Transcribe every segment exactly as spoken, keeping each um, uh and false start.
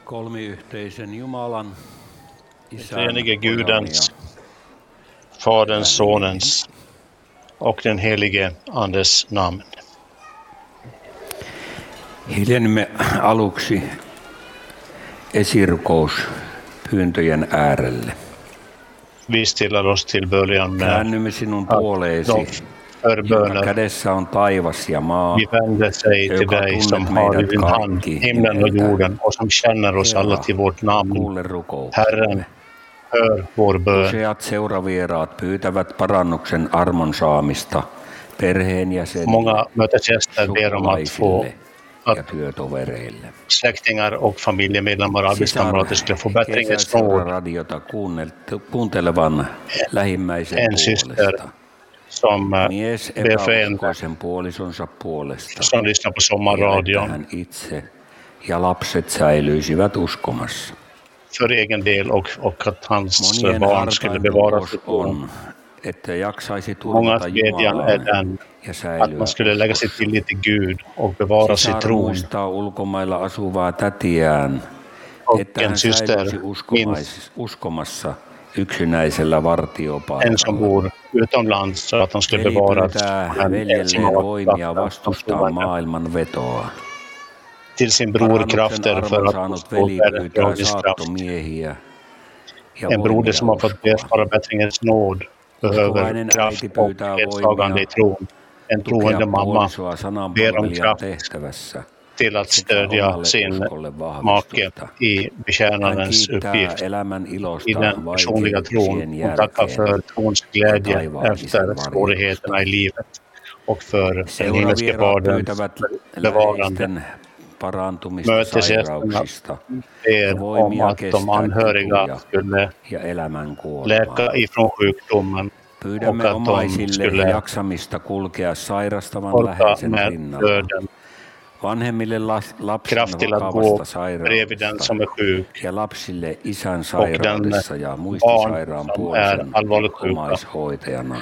Kolmiyhteisen Jumalan, Isän, Treenige Gudens, Faderns, Sonens och den helige Andes namn. Hiljennymme aluksi esirukouspyyntöjen äärelle. Vi stillar oss till början med Käännymme sinun puoleesi, jonka kädessä on taivas ja maa, vi vänder sig till joka dig som tunnet har i meidät din hand kaikki himlen och nimeltä. jorden och som känner oss alla till vårt namn. Kuule Herren, rukouksemme. hör vår bön. Useat seuravieraat pyytävät parannuksen armon saamista perheenjäsenille, Många mötesgäster ber om att få sukulaisille att ja työtovereille. släktingar och familjemedlemmar och arbetskamrater skulle få bättringens nåd. Radiota kuuntelevan lähimmäisen En syster puolesta. som eh, Mies ber för en epäuskoisen puolisonsa puolesta, som lyssnar på ja että sommarradion hän itse ja lapset säilyisivät uskomassa. för egen del och, och att hans Monien barn skulle hartain bevara rukous sitt barn. on, että jaksaisi Många turvata bedjan är den ja att säilyä man skulle lägga sitt uskossa. tillit till Gud och bevara sitt Sisar tron. muistaa ulkomailla asuvaa tätiään, Och että en hän syster säilyisi uskomais- uskomassa yksinäisellä en som vartiopaikalla. bor utomlands så att han skulle Veli bevara pyytää en veljelleen ensam voimia vatta vastustaa maailman vetoa. till sin bror Parannuksen krafter för armon att saanut få veli bättre pyytää teologisk kraft. saattomiehiä ja En broder voimia som har fått be uskoa. för bättringens nåd behöver Uskovainen kraft äiti och pyytää ledsagande i voimia tron. En troende tukea mamma puolisoa ber om sananpalvelijan kraft tehtävässä till att sekä stödja omalle sin uskolle make vahvistusta. i Hän betjänarens kiittää uppgift elämän i ilosta den personliga tron. vaikeuksien Hon tackar jälkeen. för trons glädje taivaallisen efter varjelusta. svårigheterna i livet och för den himmelske Seuravieraat Faderns pyytävät bevarande. läheisten parantumista Mötesgästerna sairauksista ber ja om voimia att de kestää anhöriga kipuja skulle ja elämän kuolemaa. läka ifrån sjukdomen Pyydämme och att de omaisille skulle jaksamista kulkea sairastavan orka läheisen med rinnalla. döden. Vanhemmille las- lapsen Kraft till att gå vakavasta bredvid den sairaudesta som är sjuk ja lapsille isän och den sairaudessa ja barn muistisairaan som är puolison allvarligt sjuka omaishoitajana.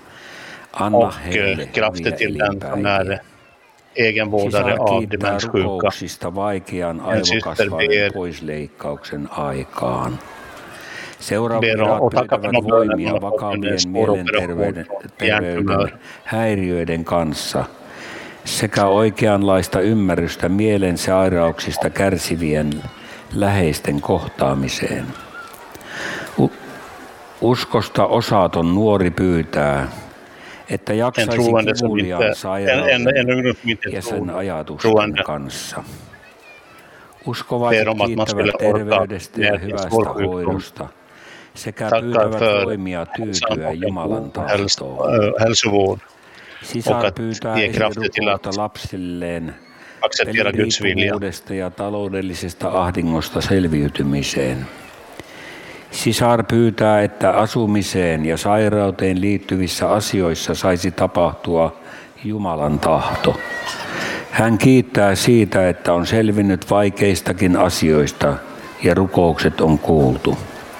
Anna och heille krafter hyviä till den som elinpäiviä. är egenvårdare Sisar av kiittää demenssjuka. rukouksista vaikean En syster aivokasvaiden ber poisleikkauksen aikaan. ber Seuraaviraat och tackar för pyytävät de böner voimia man har fått under vakavien mielenterveyden spåroperation och terveyden hjärntumör. häiriöiden kanssa sekä oikeanlaista ymmärrystä mielen sairauksista kärsivien läheisten kohtaamiseen. U- uskosta osaton nuori pyytää, että En jaksaisi troende som kivuliaan inte, en, en, sairauden en ungdom som inte ja sen tror, ajatusten troende kanssa. Uskovaiset ber om att man kiittävät skulle orka terveydestä ja med en hyvästä svår sjukdom. hoidosta sekä Tackar pyytävät för voimia hälsan tyytyä och en Jumalan god häls, tahtoon. äh, hälsovård och Sisar att pyytää ge krafter till esirukousta att lapsilleen acceptera Guds vilja. peliriippuvuudesta ja taloudellisesta ahdingosta selviytymiseen. Sisar pyytää, että asumiseen ja sairauteen liittyvissä asioissa saisi tapahtua Jumalan tahto. Hän kiittää siitä, että on selvinnyt vaikeistakin asioista ja rukoukset on kuultu.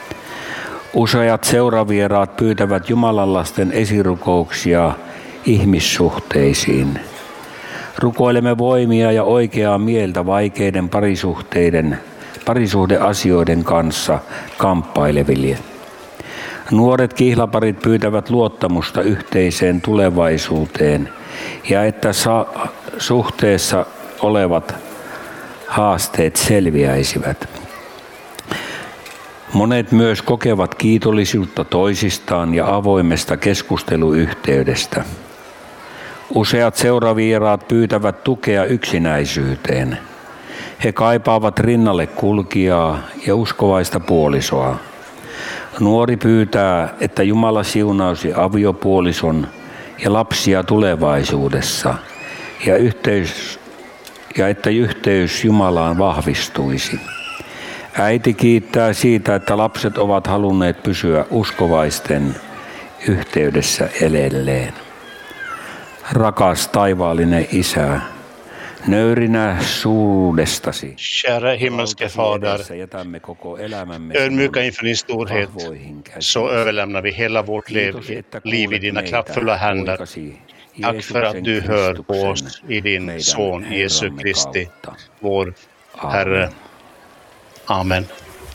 Useat seuravieraat pyytävät Jumalan lasten esirukouksia ihmissuhteisiin. Rukoilemme voimia ja oikeaa mieltä vaikeiden parisuhteiden, parisuhdeasioiden kanssa kamppaileville. Nuoret kihlaparit pyytävät luottamusta yhteiseen tulevaisuuteen ja että sa- suhteessa olevat haasteet selviäisivät. Monet myös kokevat kiitollisuutta toisistaan ja avoimesta keskusteluyhteydestä. Useat seuravieraat pyytävät tukea yksinäisyyteen. He kaipaavat rinnalle kulkijaa ja uskovaista puolisoa. Nuori pyytää, että Jumala siunausi aviopuolison ja lapsia tulevaisuudessa ja, yhteys, ja että yhteys Jumalaan vahvistuisi. Äiti kiittää siitä, että lapset ovat halunneet pysyä uskovaisten yhteydessä edelleen. Rakas taivaallinen Isä, nöyrinä suuruudestasi, Kära himmelske Fader, jätämme koko elämämme ödmjuka inför din storhet vahvoihin käsiin. så överlämnar vi hela vårt liv, Kiitos, että liv i kuulet dina meitä, kraftfulla händer. poikasi Tack för att Jeesuksen du hör på Kristuksen, oss i din meidän son Jesu Herramme Kristi, kautta. vår Aamen. Herre. Amen.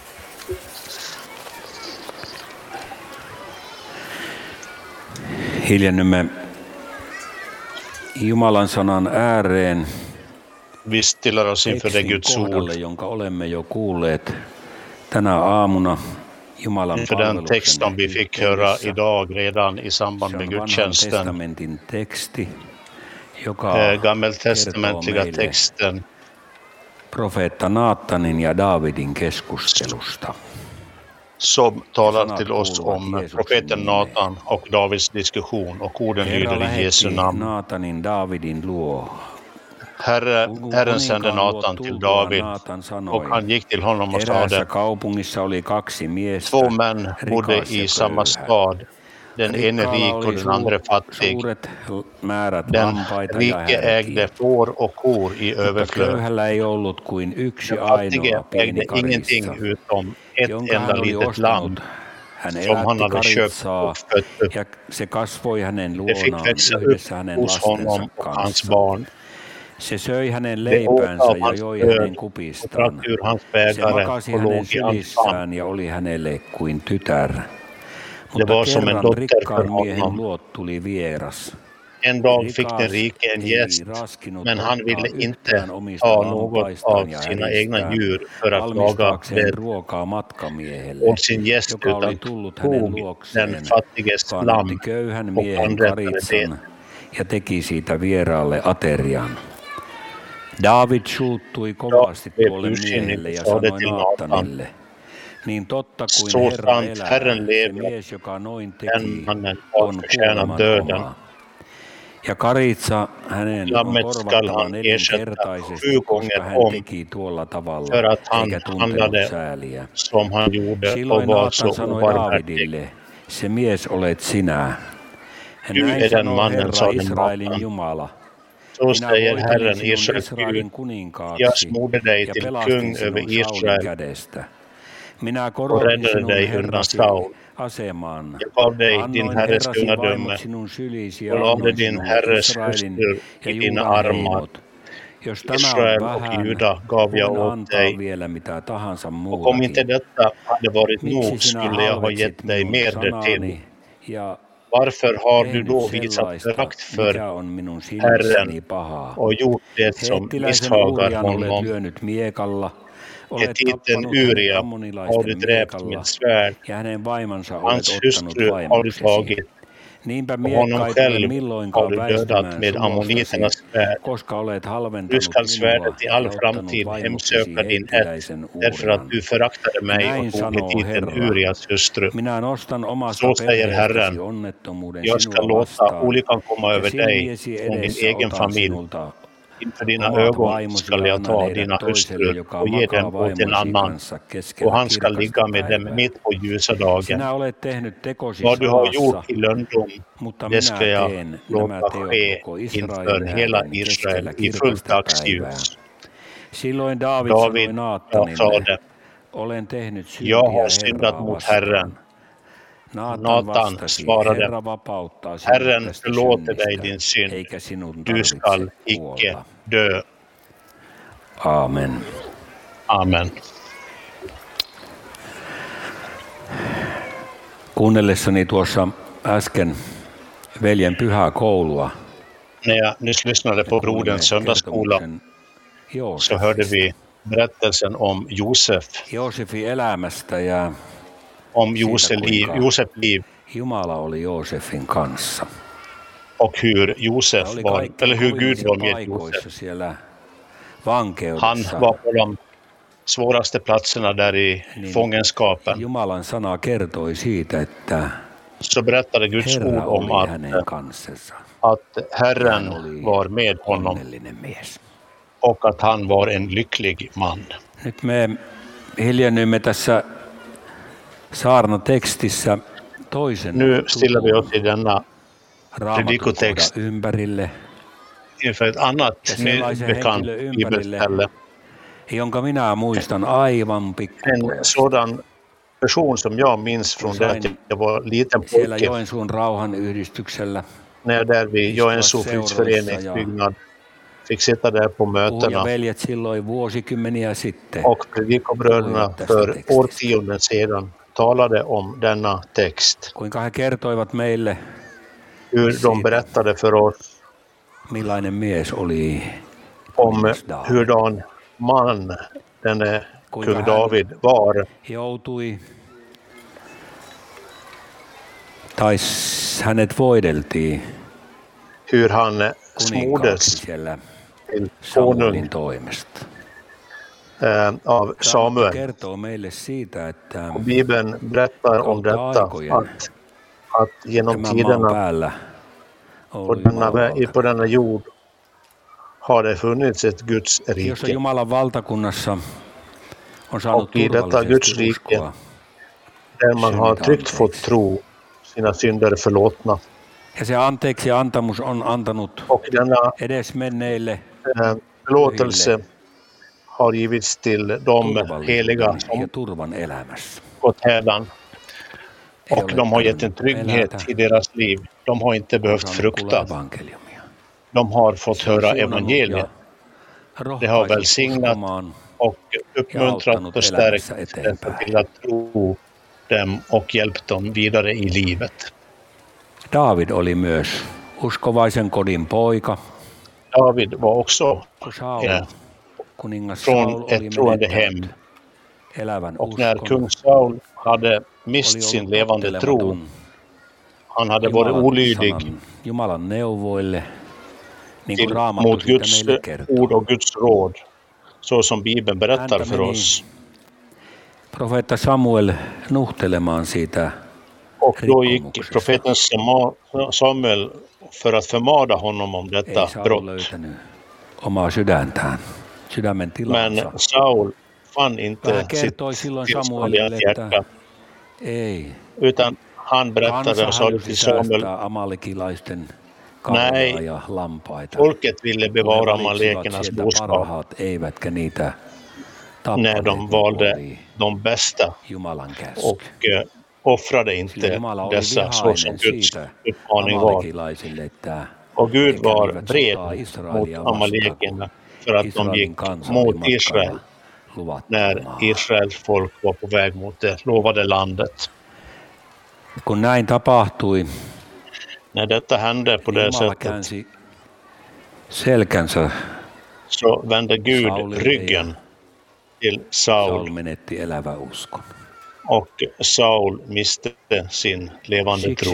Hiljennymme Jumalan sanan ääreen. Vi stillar oss inför det Guds ord. Jonka olemme jo kuulleet tänä aamuna Jumalan inför den text som vi fick höra idag redan i samband med gudstjänsten. Testamentin teksti, joka gammeltestamentliga texten profeetta Naatanin ja Daavidin keskustelusta. Som talar till oss om profeten Natan och Davids diskussion, och orden lyder i Jesu namn. Naatanin Daavidin luo. Herre, Herren sände Natan till David, och han gick till honom och sade: Två män bodde i samma stad, den ene rik och den andra fattig. Den rike ägde får och kor i överflöd. Den fattige ägde ingenting utom ett enda litet land som han hade köpt och fött upp. Det fick växa upp hos honom och hans barn. Se söi hänen leipäänsä ja joi hänen kupistaan. Se makasi hänen sylissään ja oli hänelle kuin tytär. Mutta kerran rikkaan miehen luot tuli vieras. En dag fick den rike en gäst, men han ville inte ha något av sina egna djur för att laga det åt sin gäst, utan tog den fattiges lamm och anrättade det. Ja teki siitä vieraalle aterian. David suuttui kovasti tuolle miehelle ja sanoi Naatanille: Niin totta kuin Herra elää, se mies, joka noin teki, on kuoleman omaa. Ja Karitsa hänen on korvattava nelinkertaisesti, koska hän teki tuolla tavalla, eikä tuntenut sääliä. Silloin Naatan sanoi Daavidille: Se mies olet sinä. Näin sanoo Herra Israelin Jumala. Så säger Herren, Israels Gud: Jag smorde dig till kung över Israel och räddade dig undan Saul. Jag gav dig din herres kungadöme och lade din herres hustru i dina armar. Israel och Juda gav jag åt dig, och om inte detta hade varit nog skulle jag ha gett dig mer därtill. Varför har du då visat förakt för Herren och gjort det som misshagar honom? Hetiten Uria har du dräpt med svärd, hans hustru har du tagit, och honom själv har du dödat med ammoniternas svärd. Du skall svärdet i all framtid hemsöka din ett, därför att du föraktade mig och tog hetiten Urias hustru. Så säger Herren: Jag ska låta olyckan komma över dig från din egen familj. Inför dina ögon skall jag ta dina hustrur och ge dem åt en annan, och han ska ligga med dem mitt på ljusa dagen. Vad du har gjort i löndom, det ska jag låta ske inför hela Israel i fullt dagsljus. David sade: Jag har syndat mot Herren. Natan svarade: Herren förlåter dig din synd, du skall icke dö. Amen. Amen. Kuunnellessani tuossa äsken veljen pyhäkoulua, när jag nyss lyssnade på broderns söndagsskola, så hörde vi berättelsen om Josef. Joosefin elämästä ja om Josef liv, Josef liv. Jumala oli Joosefin kanssa. Och hur Josef var, eller hur Gud var med Josef. Han var på de svåraste platserna där i niin, fångenskapen. Jumalan sana kertoi siitä, että så berättade Guds ord om att, att Herren var med honom och att han var en lycklig man. Nyt me hiljennymme tässä saarnatekstissä toisen nu stillar vi oss i denna predikotext ympärille inför ett annat bekant bibelställe, jonka minä muistan aivan pikkupojasta. En sådan person som jag minns från det att jag var liten pojke. Siellä Joensuun rauhanyhdistyksellä. När där vid Joensuu fredsföreningsbyggnad fick sitta där på mötena silloin vuosikymmeniä sitten. Och predikobröderna för årtionden sedan talade om denna text. Kuinka he kertoivat meille hur de berättade för oss millainen mies oli om hurdan man denne kung David var. Joutui tai hänet voideltiin hur han smordes till konung toimesta. Äh, av Samuel. Kertoo meille siitä, että och Bibeln berättar om detta att, att genom tiderna på denna, på denna jord har det funnits ett Guds rike. Jossa Jumalan valtakunnassa on saanut och i detta Guds rike där man har tryggt fått tro sina synder förlåtna. Ja se anteeksi antamus on antanut och denna edesmenneille förlåtelse har givits till de heliga som turvan elämässä. gått hädan. Och de har gett en trygghet i deras liv. De har inte behövt frukta. De har fått höra evangeliet. Det har välsignat och uppmuntrat och stärkt detta till att tro dem och hjälpt dem vidare i livet. David oli myös uskovaisen kodin poika. David var också ja, från ett troende hem. Och när kung Saul hade mist sin levande tro, han hade varit olydig Jumalan neuvoille, till, mot Guds ord och Guds råd, så som Bibeln berättar för oss. Profeetta Samuel nuhtelemaan siitä. Och då gick profeten Samuel för att förmada honom om detta brott. Omaa sydäntään, sydämen tilansa. Men Saul fann inte sitt tillståndiga hjärta. Ei. Utan han berättade och sa till Samuel, nej, ja lampaita. Folket ville bevara amalekernas boskap när de valde de bästa och uh, offrade inte dessa så som Guds uppmaning var. Och Gud var vred mot amalekerna för att de gick mot Israel när Israels folk var på väg mot det lovade landet. Kun näin tapahtui, när detta hände på det sättet selkänsä, så vände Gud ryggen till Saul. Saul menetti elävä uskon. Och Saul miste sin levande tro.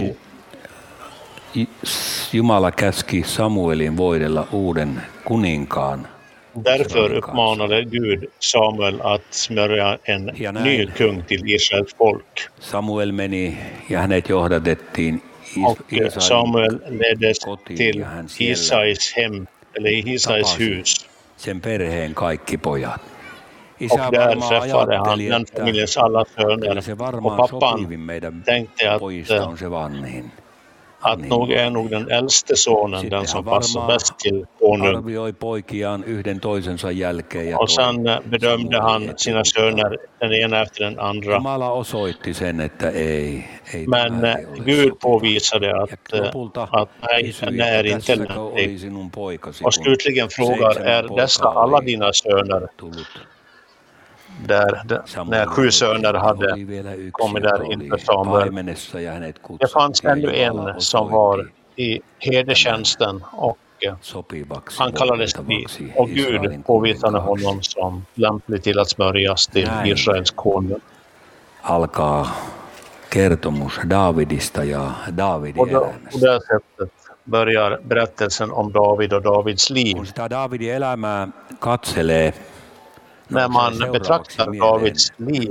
Jumala käski Samuelin voidella uuden kuninkaan. Därför uppmanade Gud Samuel att smörja en ny kung till Israels folk. Samuel meni ja hänet johdatettiin och Samuel leddes till Isais hem, eller Isais hus. Sen perheen kaikki pojat. Och där träffade han den familjens alla söner. Och pappan tänkte att, att nog är nog den äldste sonen den som passar bäst till konung. Och sen bedömde han sina söner den ena efter den andra. Men Gud påvisade att, att nej, den är inte lämplig. Och slutligen frågar, är dessa alla dina söner? Där, där, när sju söner hade kommit där inför Samuel. Det fanns ännu en som var i herdetjänsten och han kallades dit. Och Gud påvisade honom som lämplig till att smörjas till Israels konung. Alkaa kertomus Davidista ja Davidin elämästä. På det sättet börjar berättelsen om David och Davids liv. Kun sitä Davidin elämää katselee, när man betraktar Davids liv,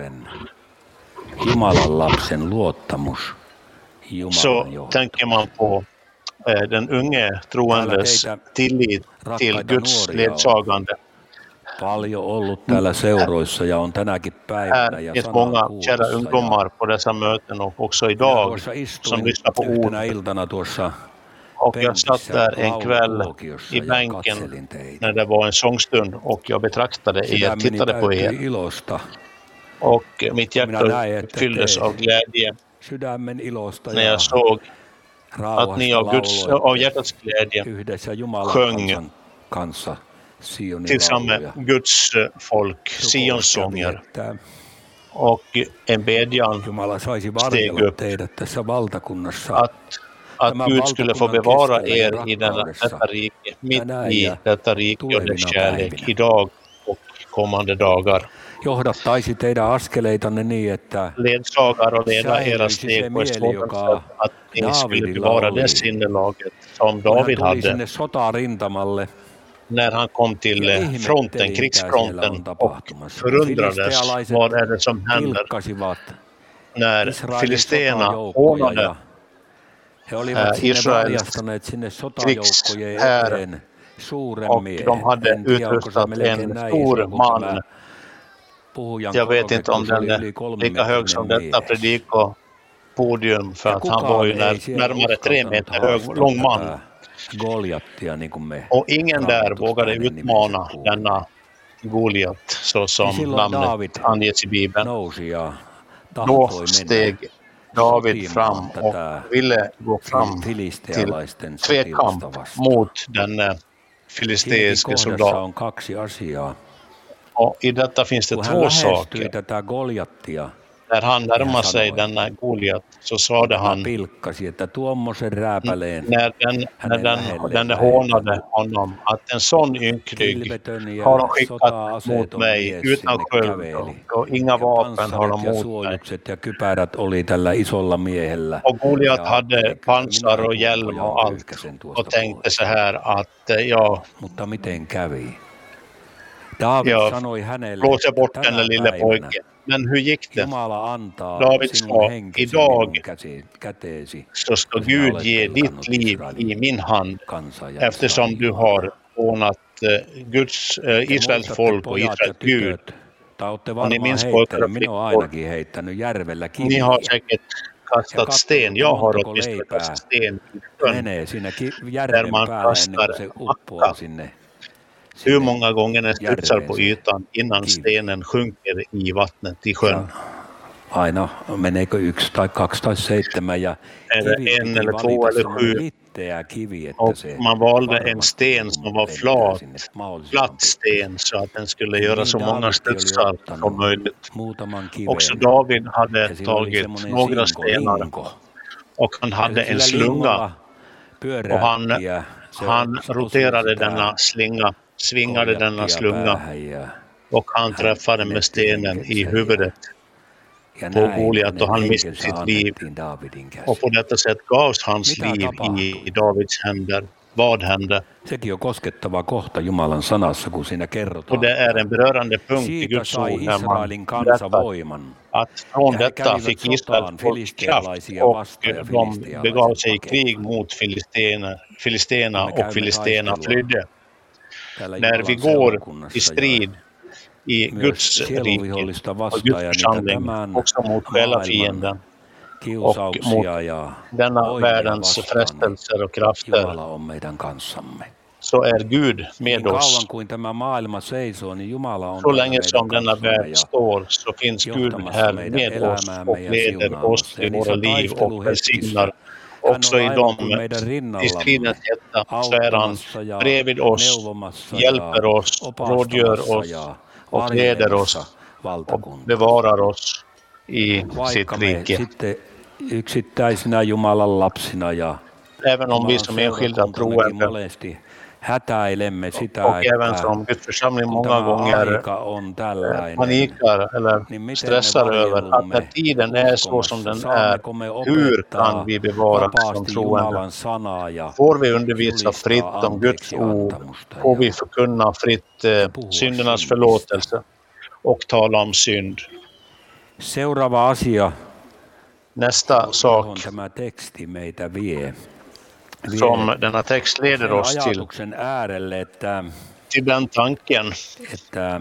Jumalan lapsen luottamus, så tänker man på eh, den unge troendes tillit till Guds ledsagande. Paljon ollut täällä seuroissa ja on tänäkin päivänä ja sanaa många kära ungdomar på dessa möten och också idag som lyssnar på ord. Och jag satt där en kväll i bänken när det var en sångstund och jag betraktade er, tittade på er. Och mitt hjärta fylldes av glädje när jag såg att ni av, Guds, av hjärtats glädje sjöng kanssa Sionin tillsammans lauluja. med Guds folk, Sionsånger. Och en bedjan Jumala saisi varjella teidät tässä valtakunnassa. Att, att Gud skulle få bevara er i denna, detta rike, mitt i detta rike och dess kärlek, idag och kommande dagar. Johdattaisi teidän askeleitanne niin, että ledsagar och leda era steg på ett sådant sätt att ni skulle bevara det sinnelaget som David hade sotarintamalle, när han kom till fronten, krigsfronten och förundrades vad är det som händer när filisterna hånade Israels krigshär och de hade utrustat en stor man. Jag vet inte om den är lika hög som detta predikopodium för att han var ju när, närmare tre meter hög, lång man. Och ingen där vågade utmana denna Goliat så som namnet anges i Bibeln. Då steg David fram och ville gå fram till tvekamp mot den filisteiske soldat. Och i detta finns det två saker. När han närmade sig denna Goliat så sade han, när den, när den, den hånade honom, att en sån ynklig har de skickat mot mig utan sköld och inga vapen har de mot mig. Och Goliat hade pansar och hjälm och allt och tänkte så här att ja, jag blåser bort den lilla pojken. Men hur gick det? David sa, idag så ska Gud ge ditt liv i min hand eftersom du har hånat Guds, äh, Israels folk och Israels Gud. Och ni minns pojkar och flickor, ni har säkert kastat sten. Jag har åtminstone kastat sten i sjön där man kastar macka. Hur många gånger den studsar på ytan innan stenen sjunker i vattnet i sjön? Aina meneekö yksi tai kaksi tai seitsemän ja en eller två eller sju. Och man valde en sten som var flat, platt sten så att den skulle göra så många studsar som möjligt. Också David hade tagit några stenar och han hade en slunga och han, han roterade denna slinga. Svingade denna slunga och han träffade med stenen i huvudet på Goliat och han miste sitt liv. Och på detta sätt gavs hans liv i Davids händer. Vad hände? Och det är en berörande punkt i Guds ord när man berättar att från detta fick Israel kraft och de begav sig i krig mot filisterna och filisterna flydde. När vi går i strid i Guds rike och Guds församling också mot själafienden och mot denna världens frestelser och krafter, så är Gud med oss. Så länge som denna värld står så finns Gud här med oss och leder oss i våra liv och välsignar. Också i de i stridens hetta så är han bredvid oss, hjälper oss, rådgör oss och leder oss och bevarar oss i sitt rike. Även om vi som enskilda troende och även som Guds församling många gånger panikar eller stressar över att när tiden är så som den är, hur kan vi bevara som troende? Får vi undervisa fritt om Guds ord? Får vi förkunna fritt eh, syndernas förlåtelse och tala om synd? Nästa sak som denna text leder oss till, till den tanken että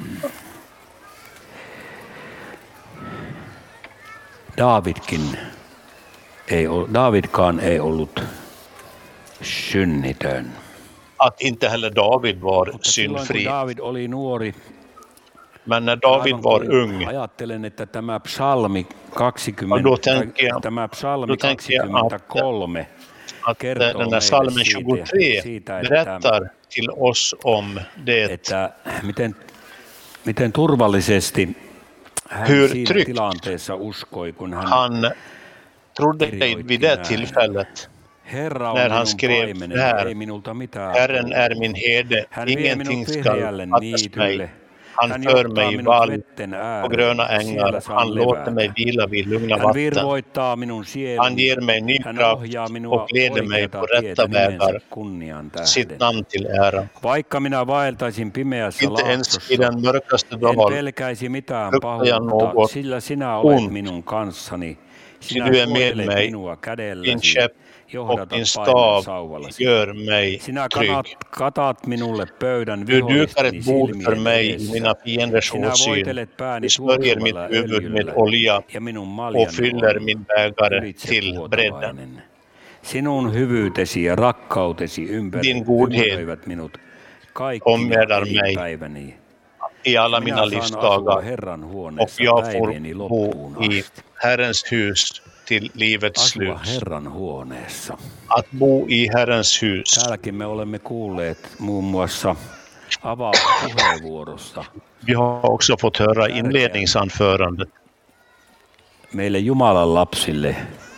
Davidkin ei, Davidkaan ei ollut synnitön. Att inte heller David var syndfri. David oli nuori, men när David var ung, ajattelen, että tämä psalmi kaksikymmentä, jag, tämä psalmi kaksikymmentäkolme att den där psalmen tjugotre berättar till oss om det. Että miten, miten turvallisesti hän Hur siinä tryggt tilanteessa uskoi, kun hän, han trodde vid det tillfället Herra on när han minun skrev paimeneni, här, ei minulta mitään Herren puutu. är min herde, Hän vie minut ingenting ska vihreälle fattas niitylle. mig. Han Hän för johtaa mig i minut vall vetten på äärelle, gröna siellä ängar, saan han låter mig levätä. vila vid lugna Hän vatten. virvoittaa minun Han sieluni. ger mig ny Hän kraft ohjaa minua och leder mig oikeata på tietä rätta vägar, nimensä kunnian sitt tähden. namn till ära. Vaikka minä vaeltaisin pimeässä Inte ens i laaksossa, den mörkaste en dal pelkäisi mitään fruktar jag pahuutta, något sillä sinä olet ont. minun kanssani. Ty Sinä du är med suojelet mig, minua din kädelläsi, käpp och johdatat din paimen stav sauvallasi. gör mig Sinä trygg. katat, katat minulle pöydän Du dukar vihollisteni ett bord för silmien mig i edessä. mina fienders Sinä åsyn. voitelet pääni Du smörjer mitt tuoksuvalla huvud med öljyllä, olja ja minun och maljani fyller on min bägare till bredden. ylitsevuotainen. Sinun hyvyytesi ja rakkautesi ympär, Din godhet ympäröivät minut kaikkina omgärdar mig elinpäiväni. i alla Minä mina saan asua livsdagar Herran och huoneessa jag päivieni får bo loppuun i asti. Herrens hus till livets Asua slut. Herran huoneessa. Att bo i Herrens hus. Täälläkin me olemme kuulleet muun muassa avauspuheenvuorosta. Vi har också fått höra inledningsanförandet. Meille Jumalan lapsille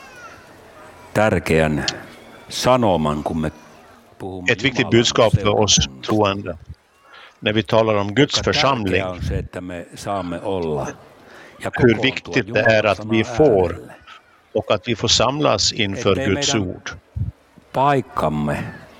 tärkeän sanoman, kun me puhumme Ett viktigt Jumalan budskap för oss seurakunnasta. troende. När vi talar om Guds Kuinka församling, tärkeää on se, että me saamme olla ja hur kokoontua viktigt det Jumalan är att vi sanan får äärelle. och att vi får samlas inför Ettei Guds meidän ord. paikkamme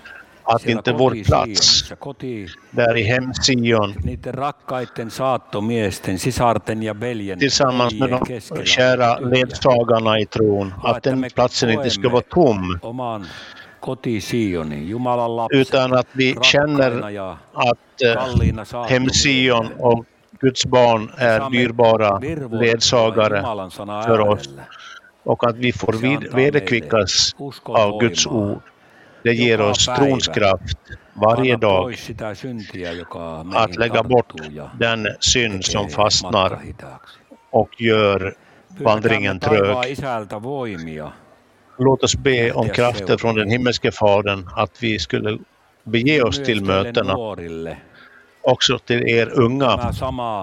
Att siellä inte vår plats koti-Sionissa, koti där i hem Sion niiden rakkaiden saattomiesten, sisarten ja veljen, tillsammans med veljien de keskellä kära on tyhjä. ledsagarna i tron, Vaan att että den me platsen inte ska koemme vara tom, oman koti-Sionin, Jumalan lapset, utan att vi känner rakkaina ja att eh, kalliina hem Sion saattomiehinä. och Guds barn Me är saamme dyrbara virvoittua ledsagare Jumalan sana för oss äärellä. och att vi får Se vid, antaa vederkvickas meille uskon av Guds voimaa. ord. Det ger Joka oss päivä. trons kraft varje Anna dag pois sitä syntiä, joka att meihin lägga bort tarttuu ja den synd som tekee fastnar matka hitaaksi. och gör Pyydetään vandringen me taivaan trög. isältä voimia. Låt oss be om Lähteä krafter från den himmelske Fadern att vi skulle bege oss Myös till teille mötena, nuorille också till er unga. tämä sama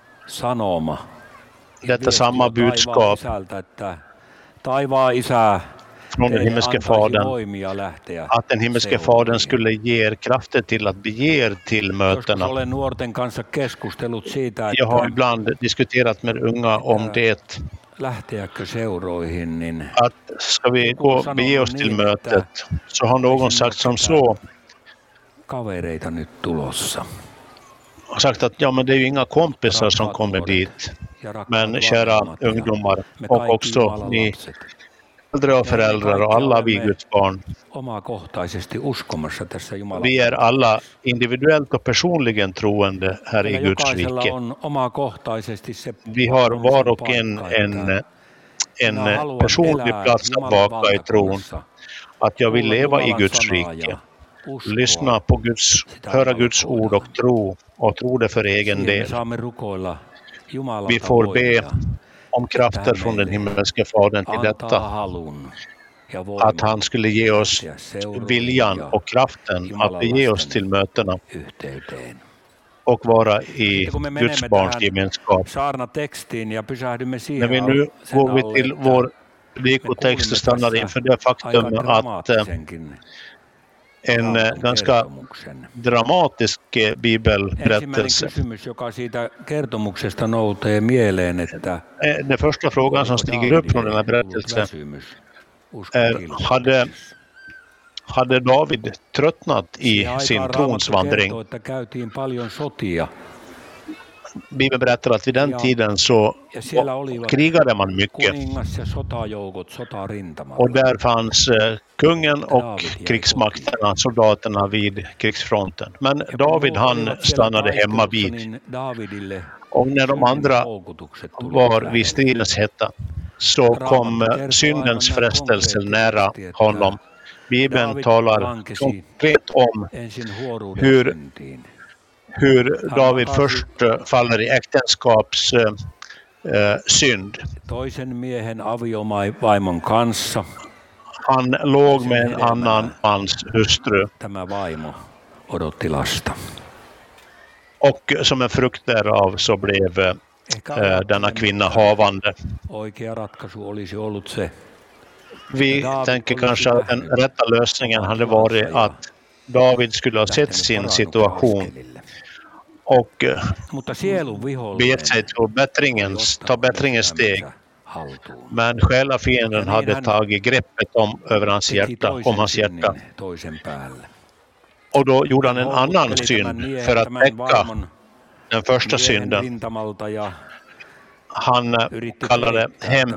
sanoma. ja Detta viesti samma on taivaan budskap isältä, että taivaan isä från den teille himmelske antaisi Fadern, voimia lähteä att den himmelske seuraan. Fadern skulle ge er krafter till att bege er till Joskus mötena. olen nuorten kanssa keskustellut siitä, Jag har että ibland diskuterat med unga om det, lähteäkö seuroihin, niin att ska vi gå, bege oss till mötet, så har någon sagt som så, kavereita nyt tulossa. har sagt att ja, men det är ju inga kompisar som kommer dit, men kära ungdomar och också ni äldre och föräldrar och alla vi Guds barn. Omakohtaisesti uskomassa tässä Jumalan. Vi är alla individuellt och personligen troende här i Guds Jokaisella rike. on omakohtaisesti se Vi har var och paikka, en että en, en minä haluan personlig elää plats att Jumalan vaka i tron. valtakunnassa, Att jag vill kuulla leva i Jumalan Guds sanaa rike. ja uskoa. Lyssna på Guds, höra Guds ord och tro och tro det för egen Siihen me del. saamme rukoilla Jumalalta Vi får be voimia, om krafter från den himmelske Fadern till antaa detta. halun ja voiman Att han skulle ge oss lähteä seuroihin viljan ja och kraften att bege oss till mötena yhteyteen. och vara i Sitten kun me Guds menemme barns tähän gemenskap. saarnatekstiin ja pysähdymme När siihen vi nu sen går vi alle, till että vår predikotext och stannar inför det aika faktum att eh, dramaattisenkin en eh, ganska kertomuksen. dramatisk eh, Ensimmäinen bibelberättelse. kysymys, joka siitä kertomuksesta nousee mieleen, että Eh, Den första frågan som stiger upp från den här berättelsen är, hade, hade David tröttnat i sin tronsvandring? Että käytiin paljon sotia Bibeln berättar att vid den Ja- tiden så ja siellä olivat krigade man mycket. kuningas ja sotajoukot sotarintamalla. Och där fanns eh, kungen och David jäi krigsmakterna, soldaterna vid krigsfronten. Men Ja kun David he han olivat siellä stannade hemma taistelussa, vid. niin Davidille Och när de andra houkutukset tulivat var lähelle. vid stridens hetta så kom eh, syndens frestelse nära honom. Bibeln talar konkret om Ensin huoruuden hur- syntiin. hur David först eh, faller i äktenskaps eh, eh, synd. Toisen miehen aviovaimon kanssa Han låg med en annan mans hustru. tämä vaimo odotti lasta. Och som en frukt därav så blev äh, denna kvinna havande. Oikea ratkaisu olisi ollut se. Vi tänker kanske att den rätta lösningen hade varit att David skulle ha sett sin situation och begett sig till bättringens, ta bättringens steg. Men själafienden hade tagit greppet om över hans hjärta, om hans hjärta. Och då gjorde han en annan synd för att täcka den första synden. Han kallade hem.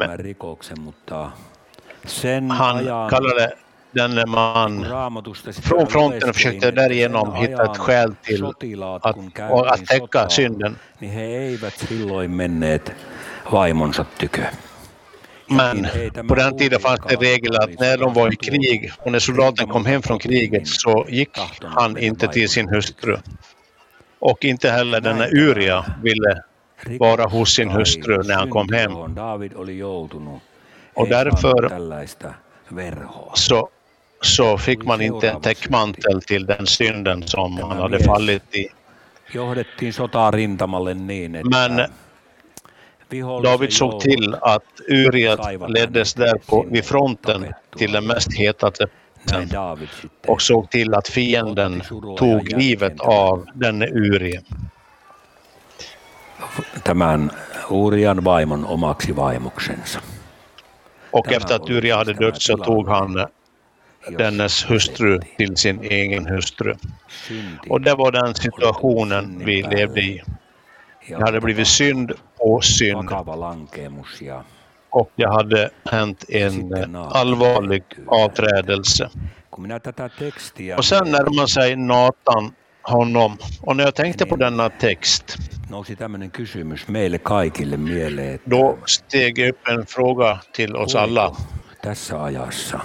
Han kallade den man från fronten och försökte därigenom hitta ett skäl till att, att täcka synden. Men på den tiden fanns det regel att när de var i krig och när soldaten kom hem från kriget så gick han inte till sin hustru. Och inte heller denna Uria ville vara hos sin hustru när han kom hem. Och därför så, så fick man inte en täckmantel till den synden som han hade fallit i. Men David såg till att Uria leddes där på, vid fronten till den mest hetaste och såg till att fienden tog livet av denne Uria. Tämän Urian vaimon omaksi vaimoksensa. Och efter att Uria hade dött så tog han dennes hustru till sin egen hustru. Och det var den situationen vi levde i. Det hade blivit synd på synd. Och det hade hänt en allvarlig avträdelse. Och sen närmar sig Natan honom. Och när jag tänkte på denna text, då steg upp en fråga till oss alla. Tässä ajassa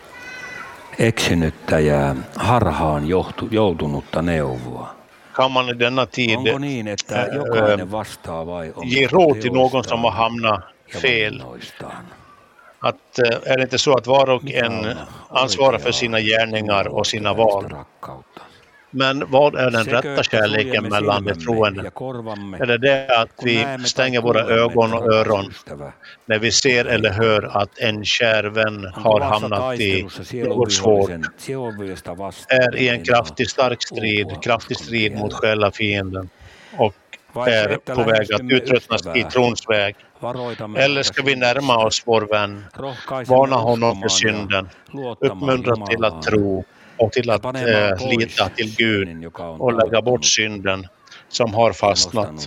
eksynyttä harhaan joutunutta neuvoa. Kan man i denna tid Onko niin, että jokainen vastaa vai ge råd till någon som har hamnat fel? Att, är det inte så att var och en ansvarar för sina gärningar och sina val? Men vad är den rätta kärleken mellan de troende? Är det det att vi stänger våra ögon och öron när vi ser eller hör att en kär vän har hamnat i något svårt, är i en kraftig stark strid, kraftig strid mot själafienden och är på väg att utröstnas i trons väg? Eller ska vi närma oss vår vän, varna honom för synden, uppmuntra till att tro och till att äh, lita till Gud och lägga bort synden som har fastnat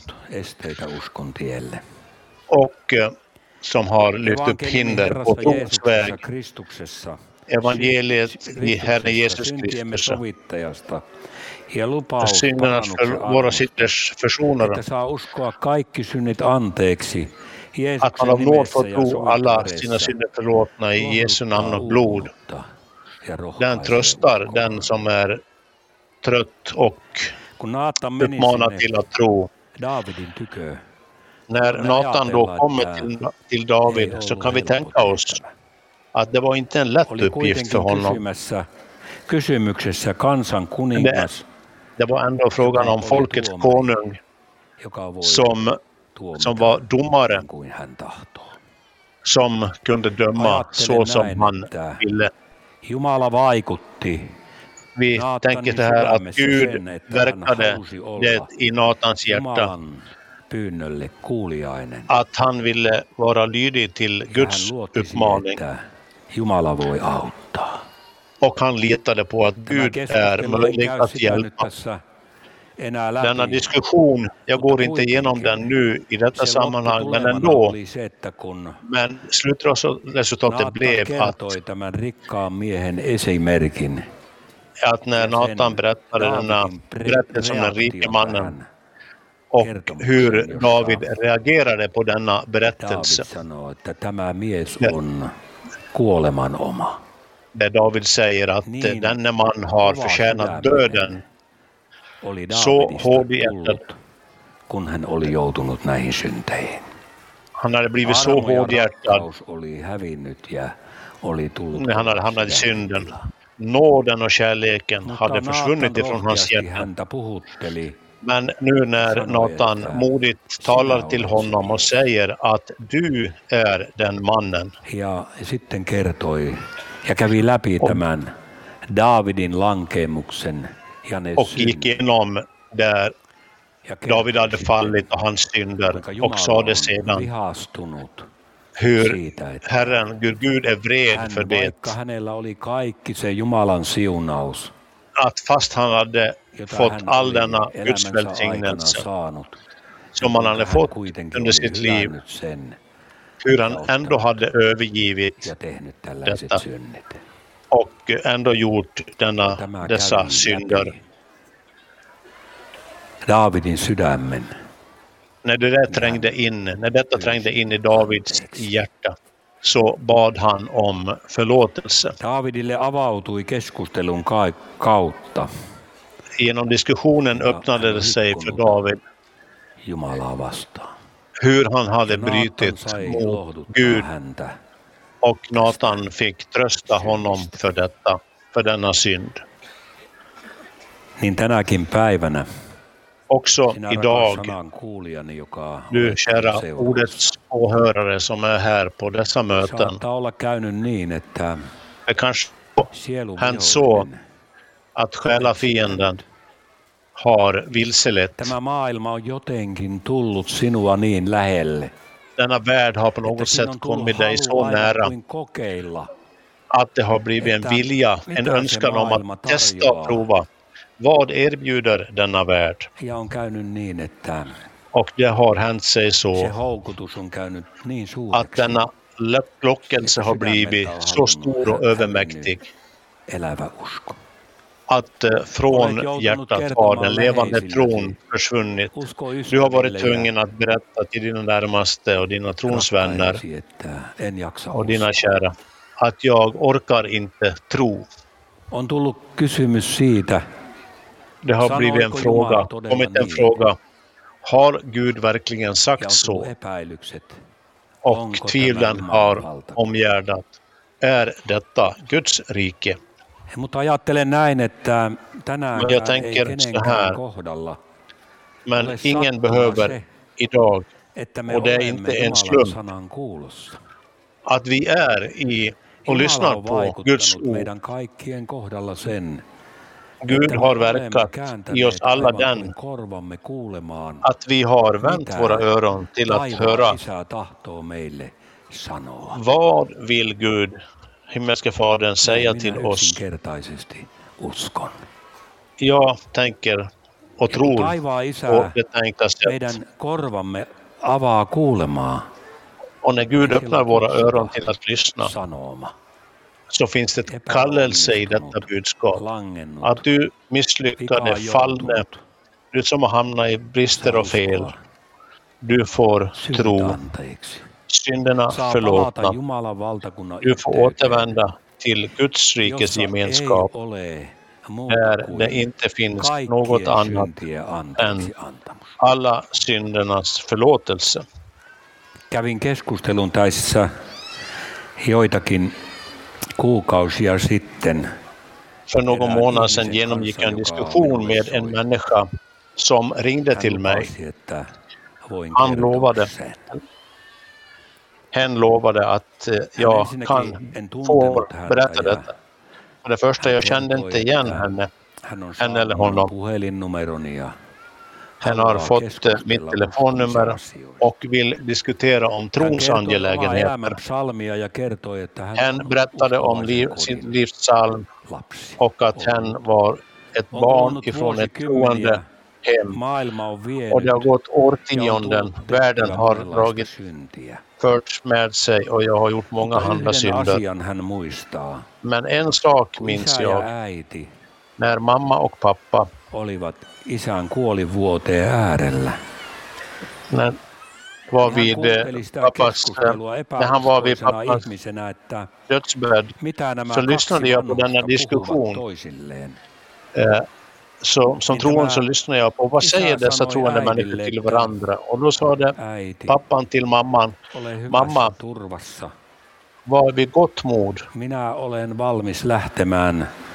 och äh, som har lyft upp hinder på trons väg. Evangeliet i Herren Jesus Kristus. Syndernas för våra synders försonare. Att man av nåd får tro alla sina synder förlåtna i Jesu namn och blod. Den tröstar den som är trött och uppmanar till att tro. När Natan då kommer till, till David så kan vi tänka oss att det var inte en lätt uppgift för honom. Det, det var ändå frågan om folkets konung som, som var domare, som kunde döma så som han ville. Vi tänker det här att Gud verkade det i Natans hjärta, att han ville vara lydig till Guds uppmaning. Och han litade på att Gud är möjlig att hjälpa. Denna diskussion, jag går inte igenom den nu i detta sammanhang, men ändå. Men slutresultatet blev att, att när Natan berättade denna berättelse om den rike mannen och hur David reagerade på denna berättelse. Där David säger att denne man har förtjänat döden. Så hårdhjärtad kun hän oli joutunut näihin synteihin. Han hade blivit så hårdhjärtad oli hävinnyt ja oli tullut när han hade hamnat i synden. nåden och kärleken hade försvunnit ifrån hans hjärta. Men nu när Natan modigt talar till honom och säger att du är den mannen. Ja sitten kertoi ja kävi läpi tämän Davidin lankeemuksen ja ne och gick igenom där David hade fallit och hans synder och sade sedan hur Herren, Gud är vred för det. Att fast han hade fått all denna Guds välsignelse som han hade fått under sitt liv, hur han ändå hade övergivit detta och ändå gjort denna, dessa synder. Davidin sydämen. När det där trängde in, när detta trängde in i Davids hjärta, så bad han om förlåtelse. Davidille avautui keskustelun kautta. Genom diskussionen öppnade det sig för David hur han hade brytit mot Gud, och Natan fick trösta honom för detta, för denna synd. Niin tänäkin päivänä också idag, du kära ordets åhörare som är här på dessa möten, det kanske hänt så att själafienden har vilselett. Tämä maailma on jotenkin tullut sinua niin lähelle. Denna värld har på något sätt kommit dig så nära att det har blivit en vilja, en önskan om att testa och prova. Vad erbjuder denna värld? Och det har hänt sig så att denna lockelse har blivit så stor och övermäktig att från hjärtat har den levande tron försvunnit. Du har varit tvungen att berätta till dina närmaste och dina tronsvänner och dina kära att jag orkar inte tro. On tullut kysymys siitä. Det har blivit en fråga, kommit en fråga. Har Gud verkligen sagt så? Och tvivlen har omgärdat. Är detta Guds rike? Mutta ajattelen näin, että tänään jag tänker så här. Men ingen behöver idag, och det är inte en slump, att vi är i och lyssnar på Guds ord. Gud har verkat i oss alla den att vi har vänt våra öron till att höra vad vill Gud, himmelske Fadern, säga till oss. Jag tänker och tror på det tänkta sätt. Och när Gud öppnar våra öron till att lyssna, så finns det ett kallelse i detta budskap. Att du misslyckade, fallne, du som har hamnat i brister och fel, du får tro, synderna förlåtna, du får återvända till Guds rikes gemenskap, där det inte finns något annat än alla syndernas förlåtelse. Kävin keskustelun tässä joitakin kuukausia sitten. För någon månad sedan genomgick jag en diskussion med en människa som ringde till mig. Han lovade, hen lovade att jag kan få berätta detta. För det första, jag kände inte igen henne, henne eller honom. Han har fått mitt telefonnummer och vill diskutera om trons angelägenheter. Han berättade om liv, sin livssalm och att han var ett barn ifrån ett troende hem. Och det har gått årtionden. Världen har dragit förts med sig och jag har gjort många andra synder. Men en sak minns jag. När mamma och pappa olivat isän kuolivuoteen äärellä. När var vid pappas, när han var vid pappas dödsbädd, så lyssnade jag på denna diskussion. Eh, så, som troende så lyssnade jag på vad säger dessa troende människor till varandra. Och då sa det pappan till mamman, mamma, var vid gott mod. Minä olen valmis lähtemään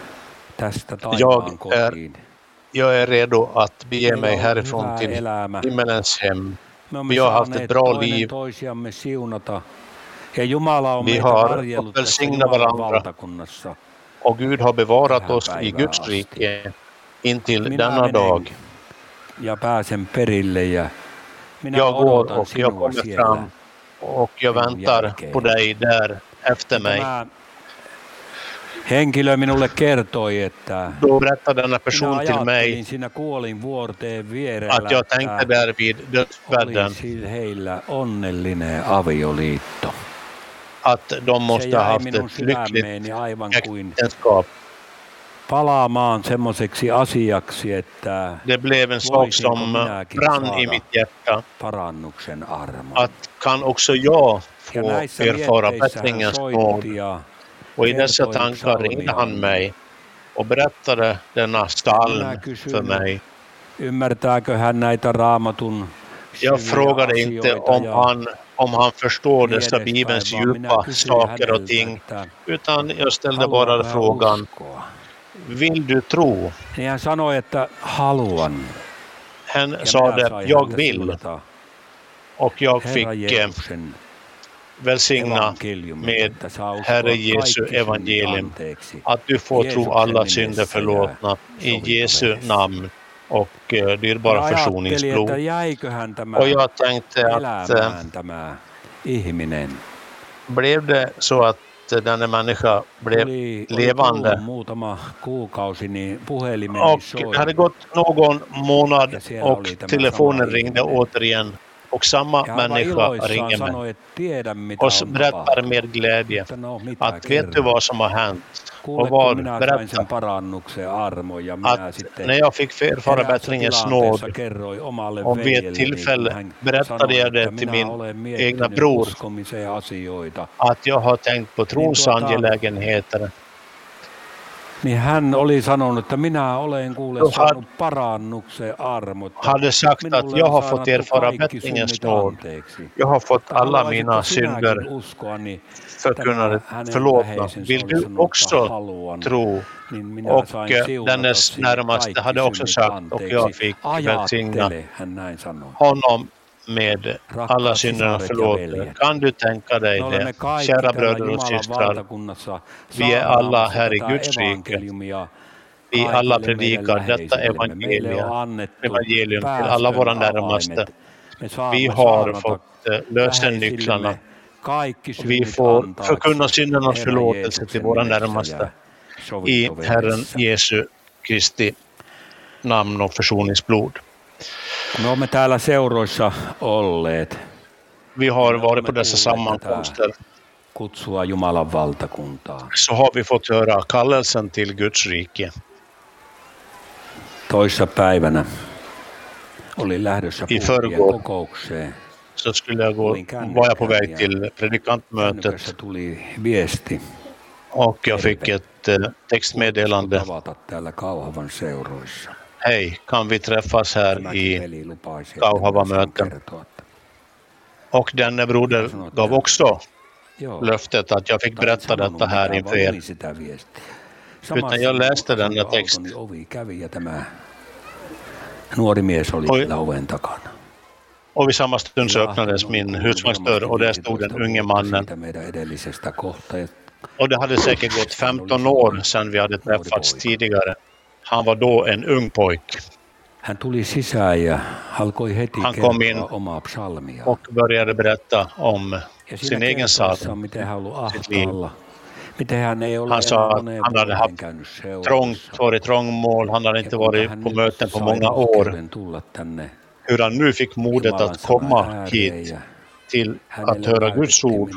tästä taivaan kotiin. Jag är redo att bege mig härifrån till himmelens hem. Vi har haft ett bra liv. Ja Jumala on vi har välsignat varandra. Och Gud har bevarat oss i Guds rike intill denna dag. Jag pääsen perille ja minä jag går och jag kommer fram och jag väntar på dig där efter mig. Henkilö minulle kertoi, että då berättade denna person till mig siinä kuolinvuorteen vierellä, att jag tänkte där vid dödsbädden olisi heillä onnellinen avioliitto. Att de måste ha haft ett lyckligt äktenskap. Palaamaan semmoiseksi asiaksi, että det blev en sak som brann i mitt hjärta. Parannuksen armo. Att kan också jag få erfara bättringens nåd. Och i dessa tankar ringde han mig och berättade denna psalm för mig. Ymmärtääkö hän näitä Raamatun? Jag frågade inte om han om han förstår dessa Bibelns djupa saker och ting, utan jag ställde bara frågan: vill du tro? Han sanoi, että haluan. Han sa det, jag vill. Och jag fick välsigna med Herre Jesu evangelium att du får tro alla synder förlåtna i Jesu namn och uh, dyrbara försoningsblod. Och jag tänkte att uh, blev det så att denna människa blev levande och hade gått någon månad och telefonen ringde återigen. Och samma människa ringer mig och berättar med glädje att vet du vad som har hänt? Och vad berättar? Att när jag fick erfara bättringens nåd och vid ett tillfälle berättade jag det till min egna bror att jag har tänkt på trons angelägenheter. Niin hän oli sanonut, että minä olen kuule saanut parannuksen armot. Hade sagt att jag har fått erfara bättringens nåd. Jag har fått alla mina synder förkunnade förlåtna. Vill du också tro? Och dennes närmaste hade också sagt, och jag fick välsigna honom med alla synderna förlåtna. Kan du tänka dig det? Kära bröder och systrar, vi är alla här i Guds rike. Vi alla predikar detta evangelium, evangelium till alla våra närmaste. Vi har fått lösennycklarna. Vi får förkunna syndernas förlåtelse till våra närmaste i Herren Jesu Kristi namn och försoningsblod. Me olemme täällä seuroissa olleet. Vi har varit på dessa sammankomster. Kutsua Jumalan valtakuntaa. Så har vi fått höra kallelsen till Guds rike. Toissa päivänä olin lähdössä puhujien kokoukseen. Så skulle jag gå, var jag på väg till predikantmötet. Tuli viesti. Och jag fick ett textmeddelande. Täällä Kauhavan seuroissa. Hej, kan vi träffas här i Kauhava-möten? Och denne broder gav också löftet att jag fick berätta detta här inför er. Utan jag läste denna text. Nuori mies oli siellä oven takana. Och vid samma stund så öppnades min husvagnsdörr och där stod den unge mannen. Och det hade säkert gått femton år sedan vi hade träffats tidigare. Han var då en ung pojk. Han tuli sisään ja alkoi heti kertoa omaa psalmia. Och började berätta om sin egen psalm. Miten hän ollut ahtaalla. Miten hän ei ole han sa att han hade haft trångt, varit trångmål. Han hade inte varit på möten på många år. Hur han nu fick modet att komma hit till att höra Guds ord.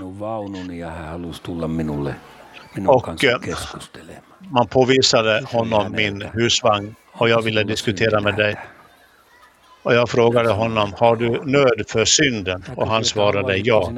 Och man påvisade honom min husvagn och jag ville diskutera med dig. Och jag frågade honom, har du nöd för synden? Och han svarade ja.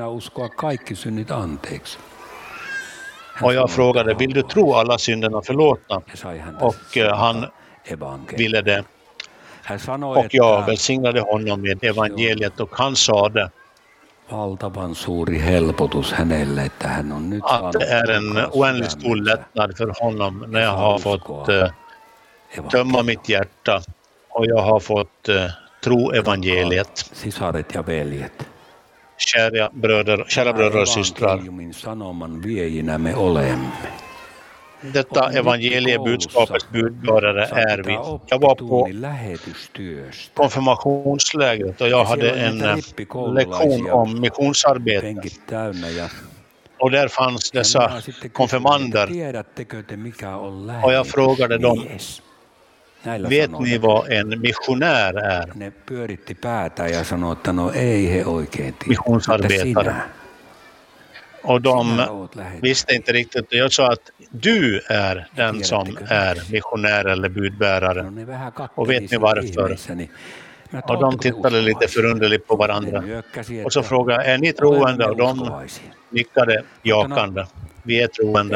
Och jag frågade, vill du tro alla synderna förlåtna? Och han ville det. Och jag välsignade honom med evangeliet och han sa det. valtavan suuri helpotus hänelle, että hän on nyt saanut. Det är en oändligt stor lättnad för honom när jag har fått uh, tömma mitt hjärta och jag har fått uh, tro evangeliet. Sisaret ja veljet. Kära bröder, kära bröder och systrar. Sanoman viejinä me olemme. Detta evangeliebudskapets budbärare är vi. Jag var på konfirmationslägret och jag hade en lektion om missionsarbete. Och där fanns dessa konfirmander. Och jag frågade dem, vet ni vad en missionär är? Ne pyöritti päätä ja sanoi, että no ei he oikein tiedä. Missionsarbetare. Och de visste inte riktigt. Jag sa att du är den som är missionär eller budbärare. Och vet ni varför? Och de tittade lite förunderligt på varandra. Och så frågade, är ni troende? Och de nickade jakande. Vi är troende.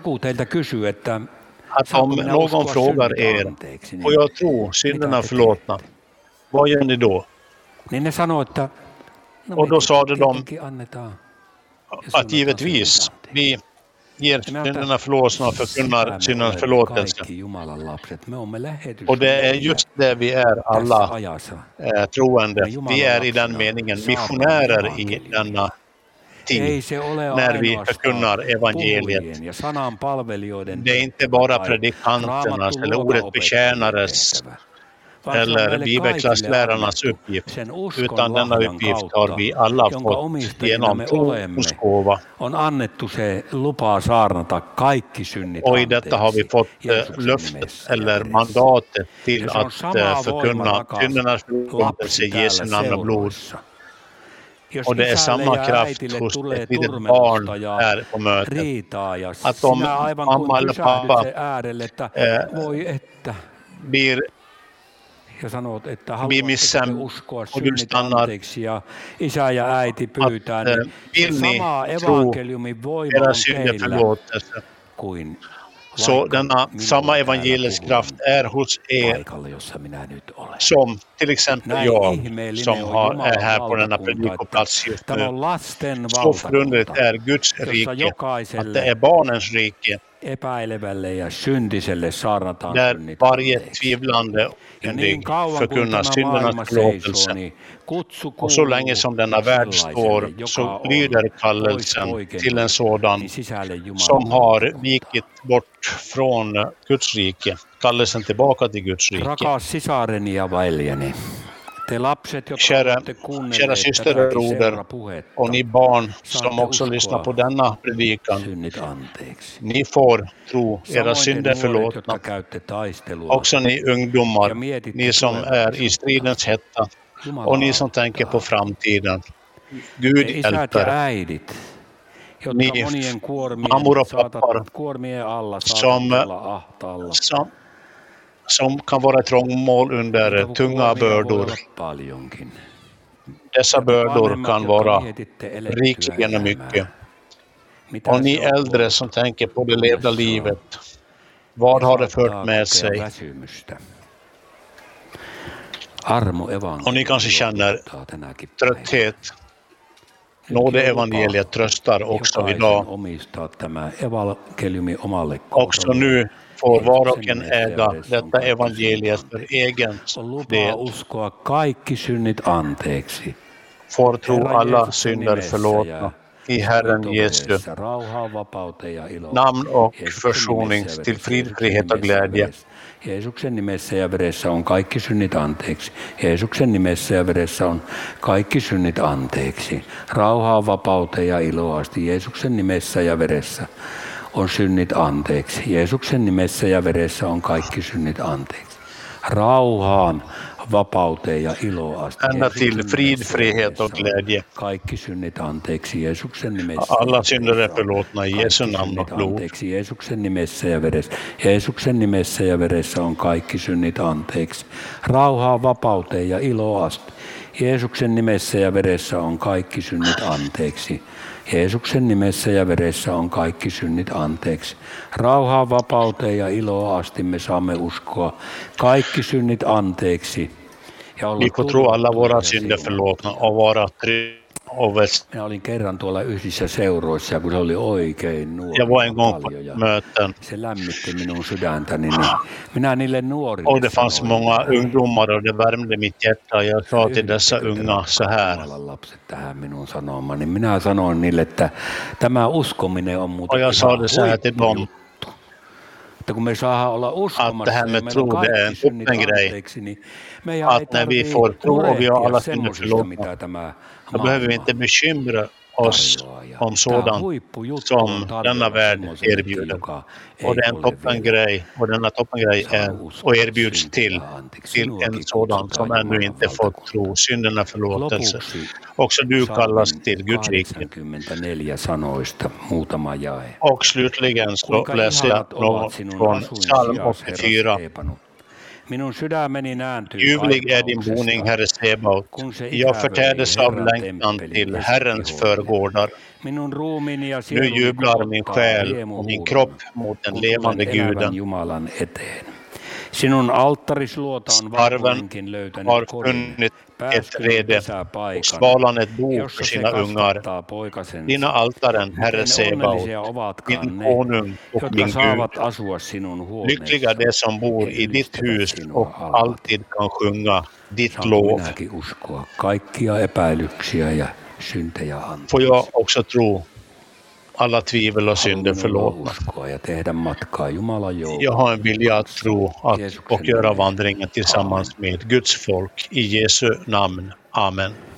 Att om någon frågar er, får jag tro synderna förlåtna? Vad gör ni då? Och då sa de att givetvis vi ger synderna förlåtna och förkunnar syndernas förlåtelse. Och det är just det vi är alla eh, troende. Vi är i den meningen missionärer i denna tid när vi förkunnar evangeliet. Det är inte bara predikanternas eller ordet betjänares eller bibelklasslärarnas uppgift, utan denna uppgift har vi alla fått genom trons gåva. Och i detta har vi fått löftet eller mandatet till att förkunna syndernas förlåtelse i Jesu namn och blod. Och det är samma kraft hos ett litet barn här på mötet. Att om mamma eller pappa eh, blir ja sanot, että haluatteko uskoa synnit anteeksi ja isä ja äiti pyytää, niin sama evankeliumin voima on teillä kuin så denna samma evangelisk kraft är hos er som till exempel jag som har, är här på denna predikoplats just nu. Så förundligt är Guds rike, att det är barnens rike. Där varje tvivlande förkunnar syndernas förlåtelse. Och så länge som denna värld står så lyder kallelsen till en sådan som har vikit bort från Guds rike. Kallelsen tillbaka till Guds rike. Kära, kära syster och broder och ni barn som också lyssnar på denna predikan, ni får tro era synder förlåtna. Också ni ungdomar, ni som är i stridens hetta och ni som tänker på framtiden. Gud hjälper. Ni mammor och pappor som, som som kan vara trångmål under tunga bördor. Dessa bördor kan vara rikligen och mycket. Och ni äldre som tänker på det levda livet, vad har det fört med sig? Och ni kanske känner trötthet. Nådeevangeliet tröstar också idag. Också nu får var och en äga detta evangeliet för egen del. Får tro alla synder förlåtna i Herren Jesu namn och försoning till frid, frihet och glädje. Jeesuksen nimessä ja veressä on kaikki synnit anteeksi. Jeesuksen nimessä ja veressä on kaikki synnit anteeksi. Rauhaa, vapauteen ja iloa asti. Jeesuksen nimessä ja veressä on synnit anteeksi. Jeesuksen nimessä ja veressä on kaikki synnit anteeksi. Rauhaan, vapauteen ja iloa asti. Ända till frid, frihet och glädje. Kaikki synnit anteeksi Jeesuksen nimessä. Alla synder är förlåtna i Jesu namn och blod. Anteeksi Jeesuksen nimessä ja veressä. Jeesuksen nimessä ja veressä on kaikki synnit anteeksi. Rauhaa, vapauteen ja iloa asti. Jeesuksen nimessä ja veressä on kaikki synnit anteeksi. Jeesuksen nimessä ja veressä on kaikki synnit anteeksi. Rauhaa, vapauteen ja iloa asti me saamme uskoa kaikki synnit anteeksi. Vi får tro alla våra synder förlåtna och vara trygga Minä olin kerran tuolla yhdessä seuroissa, kun se oli oikein nuori Jag var en ja gång på paljon. Ja möten se lämmitti minun sydäntäni. Niin minä niille nuorille och det fanns sanoin, många ungdomar och det värmde mitt hjärta. Jag sa till dessa "Yhdyttekö te unga så rakkaat här. Jumalan lapset tähän minun sanomaan?" Niin minä sanoin niille, että tämä uskominen on Och muuten jag sa ihan det så här till dem. huippujuttu. Että kun me saadaan olla Att uskomassa det här ja med meillä on tro, det är en kaikki synnit toppengrej. anteeksi, niin meidän ei Att när vi tarvitse får tro och vi har alla murehtia synder semmosista, förlåtna, mitä tämä då behöver vi inte maailma bekymra oss tarjoaa. Ja om tämä sådant huippujuttu on som denna tarjolla värld semmoisellekin, erbjuder. joka ei Och det är en ole vielä toppengrej och denna toppengrej är saanut och uskoa erbjuds till, syntejä anteeksi. till en Sinuakin sådan som kutsutaan ännu Jumalan inte fått valtakuntaan. tro, synderna förlåtelse. Lopuksi Också du kallas psalmin till Guds rike. kahdeksankymmentäneljä sanoista muutama jae. Och slutligen så Kuinka läser ihanat jag något ovat sinun från psalm asuinsias, Herra åttiofyra. Sebanot. Minun sydämeni nääntyy Ljuvlig är din kaipauksesta, boning, Herre Sebaot. kun se Jag ikävöi förtädes av Herran längtan temppelin till Herrens keskihuoneelle. förgårdar. Minun ruumiini ja Nu sieluni jublar min kokottaa själ och min riemuhuudon, kropp mot den kun levande tulen elävän Guden. Jumalan eteen. Sinun alttarisluota on Sparven vaunuinkin löytänyt har kodin, funnit ett pääskylän rede och pesäpaikan, svalan ett bo för jossa se sina ungar. kasvattaa poikasensa. Dina altaren, Herre Miten Sebaot, onnellisia ovatkaan min ne, konung och jotka min saavat Gud. asua sinun Lyckliga huoneessa. de som bor He i ditt ylistävät hus sinua och alati. alltid kan sjunga ditt Saanko lov. minäkin uskoa kaikkia epäilyksiä ja syntejä anteeksi? Får jag också tro alla tvivel och synder Haluan förlåtna. uskoa ja tehdä matkaa Jumalan Jag joukon. har en vilja att tro att, Jeesuksen och göra nimeen. vandringen tillsammans med Guds folk. I Jesu namn. Amen.